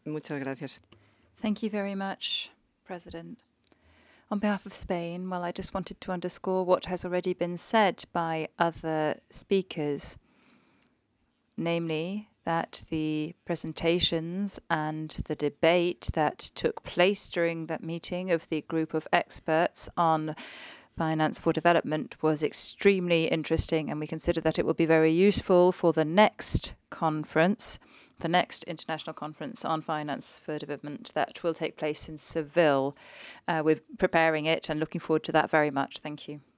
Muchas gracias. Thank you very much, President. On behalf of Spain, well, I just wanted to underscore what has already been said by other speakers, namely that the presentations and the debate that took place during that meeting of the group of experts on finance for development was extremely interesting, and we consider that it will be very useful for the next conference, the next international conference on finance for development that will take place in Seville. We're preparing it and looking forward to that very much. Thank you.